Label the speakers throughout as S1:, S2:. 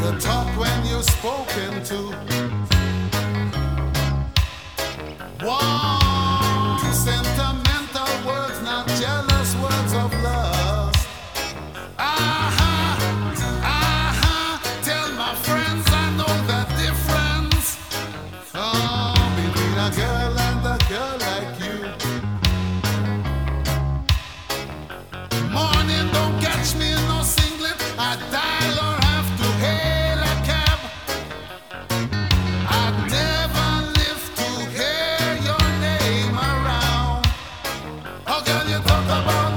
S1: the talk when you're spoken to. Warm, sentimental words, not jealous words of lust. Aha, aha, tell my friends I know the difference. Oh, between a girl and a girl like you. Morning don't catch me in no singlet. I dial or have to hail a cab. I'd never live to hear your name around. Oh girl, you talk about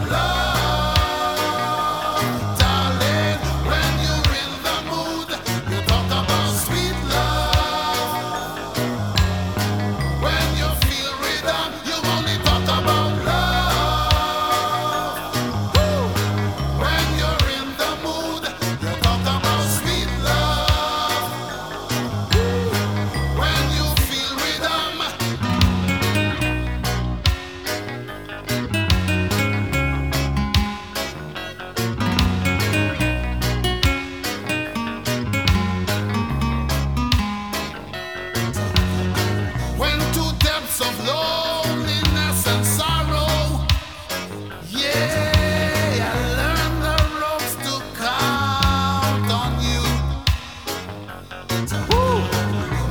S1: love, darling. When you're in the mood, you talk about sweet love. When you feel rhythm, you only talk about love. Woo! When you're in the mood, you talk about sweet love. When you feel rhythm. When to depths of loneliness and sorrow, yeah, I learned the ropes to count on you. Woo!